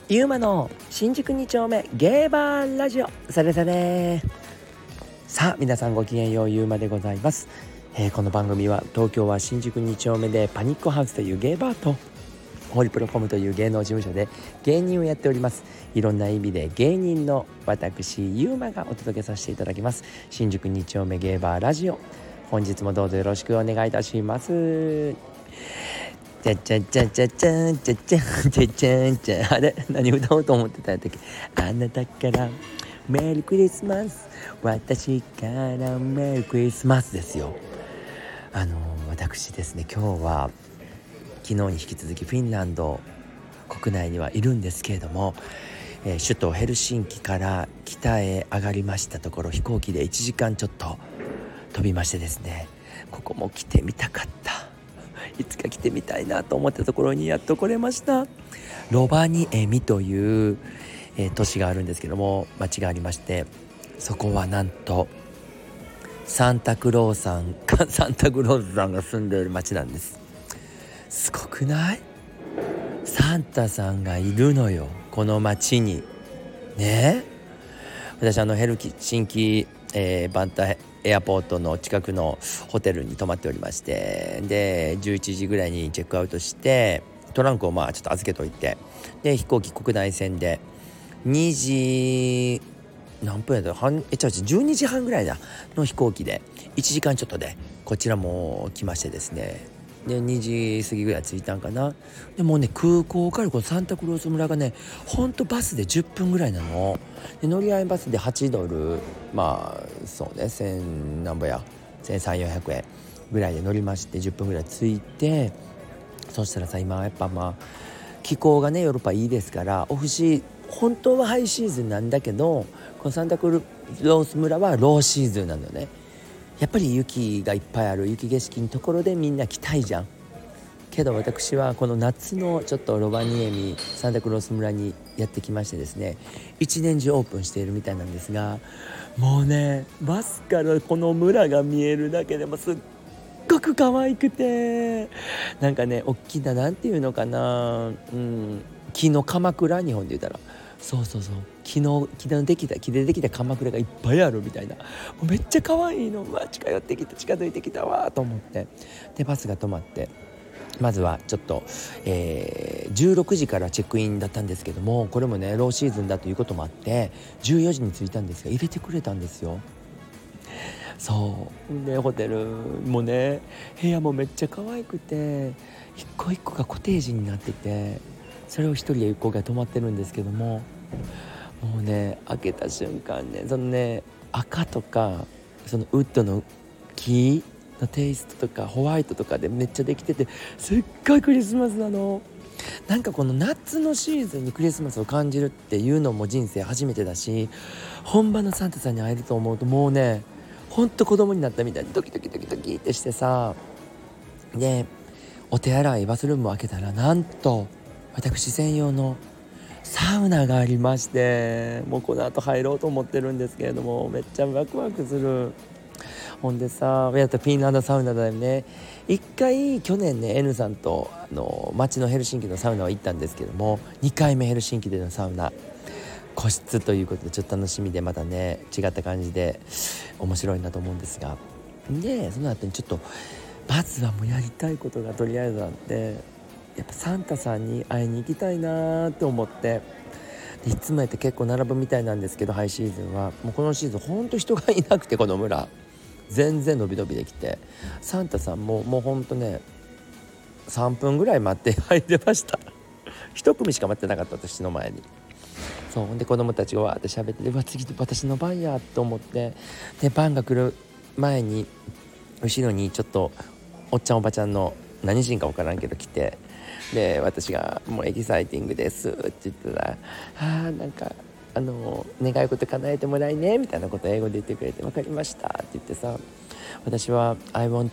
ゆうまの新宿2丁目ゲーバーラジオ。それさあ皆さんごきげんよう、ゆうまでございます。この番組は東京は新宿2丁目でパニックハウスというゲーバーとホリプロコムという芸能事務所で芸人をやっております。いろんな意味で芸人の私ゆうまがお届けさせていただきます新宿2丁目ゲーバーラジオ。本日もどうぞよろしくお願いいたします。じゃじゃじゃじゃじゃじゃじゃじゃじゃじゃ、あれ何歌おうと思ってたんだっけ。あなたからメリークリスマス、私からメリークリスマスですよ。私ですね、今日は昨日に引き続きフィンランド国内にはいるんですけれども、首都ヘルシンキから北へ上がりましたところ、飛行機で1時間ちょっと飛びましてですね、ここも来てみたかった、いつか来てみたいなと思ったところにやっと来れました。ロバニエミという、都市があるんですけども、町がありまして、そこはなんとサンタクロースさんが住んでいる町なんです。すごくない？サンタさんがいるのよ、この町にね。私ヘルシンキ、バンタエアポートの近くのホテルに泊まっておりまして、で11時ぐらいにチェックアウトしてトランクをちょっと預けといて、で飛行機国内線で2時何分やったら12時半ぐらいだの飛行機で1時間ちょっとでこちらも来ましてですね、で2時過ぎぐらい着いたんかな。でもうね、空港からこのサンタクロース村がね、ほんとバスで10分ぐらいなので、乗り合いバスで8ドル、そうね、1000何ぼや1300、400円ぐらいで乗りまして、10分ぐらい着いて、そしたらさ、今やっぱ気候がねヨーロッパいいですから、本当はハイシーズンなんだけど、このサンタクロース村はローシーズンなんだよね。やっぱり雪がいっぱいある雪景色のところでみんな来たいじゃん。けど私はこの夏のちょっとロバニエミサンタクロース村にやってきましてですね、一年中オープンしているみたいなんですが、もうね、バスからこの村が見えるだけでもすっごく可愛くて、なんかね、大きななんていうのかな、木の鎌倉、日本で言ったらそう木でできた鎌倉がいっぱいあるみたいな、もうめっちゃ可愛いの。近づいてきたわと思って、でバスが止まって、まずはちょっと、16時からチェックインだったんですけども、これもねローシーズンだということもあって14時に着いたんですが、入れてくれたんですよ。そうでホテルもね、部屋もめっちゃ可愛くて、一個一個がコテージになってて、それを一人で一個が泊まってるんですけども、もうね、開けた瞬間ね、そのね、赤とかそのウッドの木のテイストとかホワイトとかでめっちゃできてて、すっごいクリスマスなの。なんかこの夏のシーズンにクリスマスを感じるっていうのも人生初めてだし、本場のサンタさんに会えると思うと、もうね、ほんと子供になったみたいにドキドキってしてさ。でお手洗いバスルームを開けたら、なんと私専用のサウナがありまして、もうこの後入ろうと思ってるんですけれども、めっちゃワクワクする。ほんでさ、やったフィンランドサウナだよね。一回去年ね N さんと町のヘルシンキのサウナは行ったんですけども、2回目ヘルシンキでのサウナ個室ということでちょっと楽しみで、またね違った感じで面白いなと思うんですが、でその後にちょっとまずはもうやりたいことがとりあえずあって、やっぱサンタさんに会いに行きたいなって思って、でいつもやって結構並ぶみたいなんですけど、ハイシーズンはもうこのシーズンほんと人がいなくて、この村全然伸び伸びできて、サンタさんももうほんとね3分ぐらい待って入れました一組しか待ってなかった、私の前に。そうで子供たちがわーって喋って、次私の番やと思って、で番が来る前に後ろにちょっとおっちゃんおばちゃんの何人か分からんけど来て、で私がもうエキサイティングですって言ったら、なんか願い事叶えてもらいねみたいなことを英語で言ってくれて、分かりましたって言ってさ、私は I want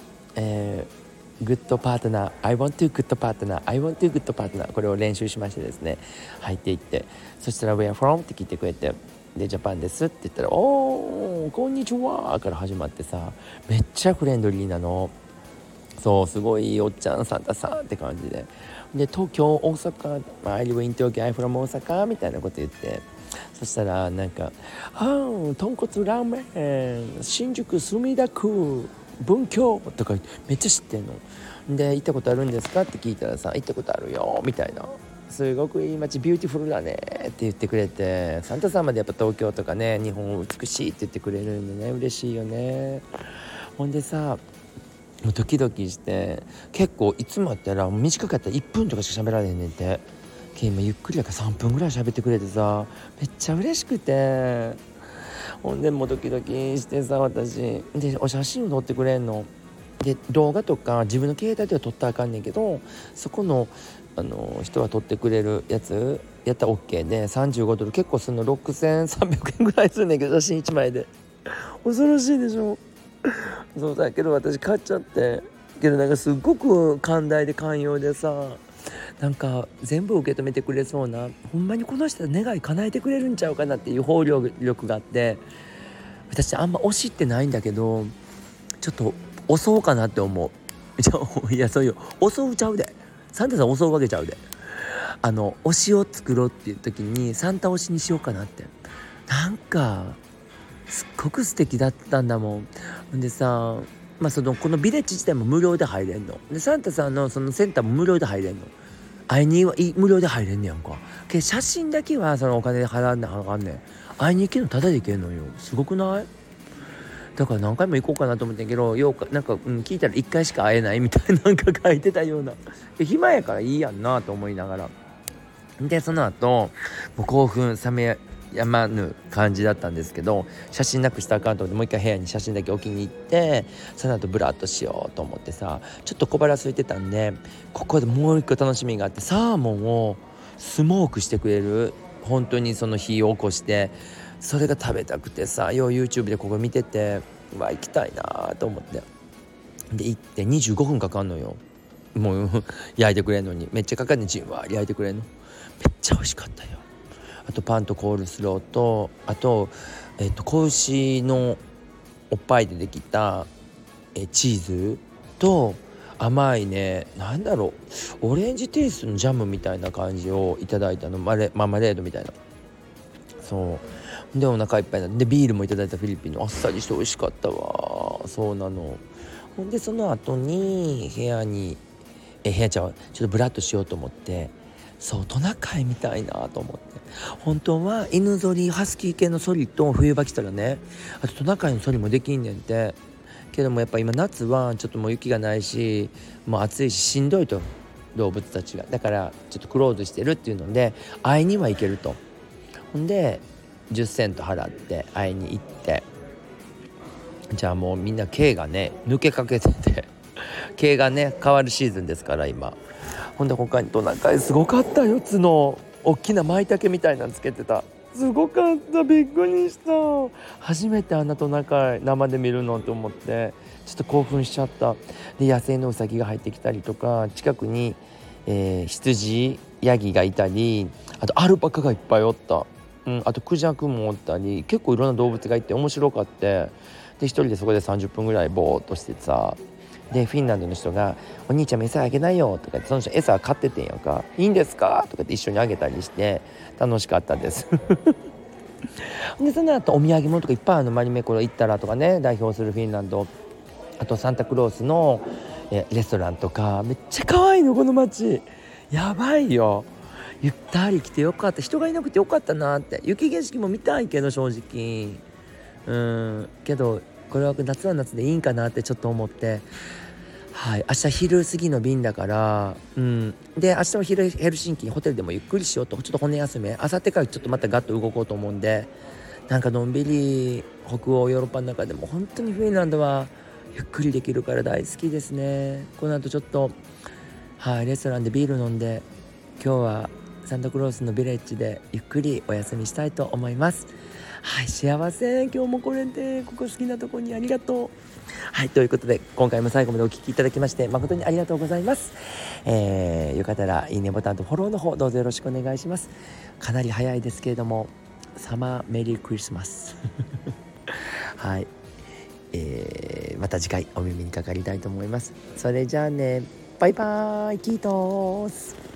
to、good partner I want to good partner I want to good partner これを練習しましてですね、入っていって、そしたら Where from って聞いてくれて、でジャパンですって言ったら、おーこんにちはから始まってさ、めっちゃフレンドリーなの。 そうすごいいいおっちゃんサンタさんって感じで、東京大阪 I live in Tokyo I'm from 大阪みたいなこと言って、そしたらなんか豚骨ラーメン新宿墨田区文京とかめっちゃ知ってんので、行ったことあるんですかって聞いたらさ、行ったことあるよみたいな、すごくいい街ビューティフルだねって言ってくれて、サンタさんまでやっぱ東京とかね日本美しいって言ってくれるんでね、嬉しいよね。ほんでさ、もうドキドキして、結構いつもやったら短かったら1分とかしか喋られへんねんて。今ゆっくりだから3分ぐらい喋ってくれてさ、めっちゃ嬉しくて、ほんでもうドキドキしてさ、私でお写真を撮ってくれんので、動画とか自分の携帯では撮ったらあかんねんけど、そこの人が撮ってくれるやつやったら OK で35ドル結構するの、6300円ぐらいするねんけど、写真1枚で恐ろしいでしょ。そうだけど私買っちゃって、けどなんかすっごく寛大で寛容でさ、なんか全部受け止めてくれそうな、ほんまにこの人は願い叶えてくれるんちゃうかなっていう包容力があって、私あんま推しってないんだけど、ちょっと襲おうかなって思う。いやそういう襲うちゃうで、サンタさん襲うわけちゃうで、推しを作ろうっていう時にサンタ推しにしようかなって、なんかすっごく素敵だったんだもん。でさ、このビレッジ自体も無料で入れんので、サンタさんのそのセンターも無料で入れんの、会いには無料で入れんねやんか。写真だけはそのお金で払わなあかんねん。会いに行けるのタダで行けんのよ。すごくない？だから何回も行こうかなと思ってんけど、聞いたら1回しか会えないみたいな、なんか書いてたような。暇やからいいやんなと思いながら、でその後もう興奮冷めやまぬ感じだったんですけど、写真なくしたアカウントでもう一回部屋に写真だけ置きに行って、その後ブラッとしようと思ってさ、ちょっと小腹空いてたんで、ここでもう一個楽しみがあって、サーモンをスモークしてくれる、本当にその火を起こして、それが食べたくてさ、YouTube でここ見てて、行きたいなと思って、で行って25分かかんのよ。もう焼いてくれんのにめっちゃかかんねん、じんわり焼いてくれんの、めっちゃ美味しかったよ。あとパンとコールスローと、あと子牛のおっぱいでできたチーズと、甘いね、なんだろう、オレンジテイストのジャムみたいな感じをいただいたの、マーマレードみたいな。そうでお腹いっぱいなんで、ビールもいただいたフィリピンのあっさりして美味しかったわ。そうなの。ほんでその後に部屋ちょっとブラッとしようと思って、そうトナカイみたいなと思って、本当は犬ぞりハスキー系のソリと冬場来たらね、あとトナカイのソリもできんねんて。けどもやっぱ今夏はちょっともう雪がないし、もう暑いししんどいと、動物たちが、だからちょっとクローズしてるっていうので会いには行けると。ほんで10セント払って会いに行って、じゃあもうみんな毛がね抜けかけてて毛がね変わるシーズンですから今。ほんで他にトナカイすごかったよ。角大きな舞茸みたいなのつけてた、すごかった、びっくりした。初めてあんなトナカイ生で見るのと思ってちょっと興奮しちゃった。で野生のウサギが入ってきたりとか、近くに、羊ヤギがいたり、あとアルパカがいっぱいおった、あとクジャクもおったり、結構いろんな動物がいて面白かって、で一人でそこで30分ぐらいボーっとしてさ、でフィンランドの人が「お兄ちゃんも餌あげないよ」とか言って、その人餌買っててんやんか。「いいんですか?」とか言って一緒にあげたりして楽しかったですでその後お土産物とかいっぱいマリメコロ行ったらとかね、代表するフィンランド、あとサンタクロースのレストランとか、めっちゃ可愛いのこの街、やばいよ。ゆったり来てよかった、人がいなくてよかったなって。雪景色も見たいけど正直けどこれは夏は夏でいいんかなってちょっと思って、はい、明日昼過ぎの便だから、で明日は昼ヘルシンキにホテルでもゆっくりしようと、ちょっと骨休め、明後日からちょっとまたガッと動こうと思うんで、なんかのんびり北欧ヨーロッパの中でも本当にフィンランドはゆっくりできるから大好きですね。この後ちょっとレストランでビール飲んで、今日はサンタクロースのビレッジでゆっくりお休みしたいと思います。幸せ。今日もこれでここ好きなとこにありがとう。ということで今回も最後までお聞きいただきまして誠にありがとうございます。よかったらいいねボタンとフォローの方どうぞよろしくお願いします。かなり早いですけれどもサマーメリークリスマスまた次回お耳にかかりたいと思います。それじゃあね、バイバーイ、キートース。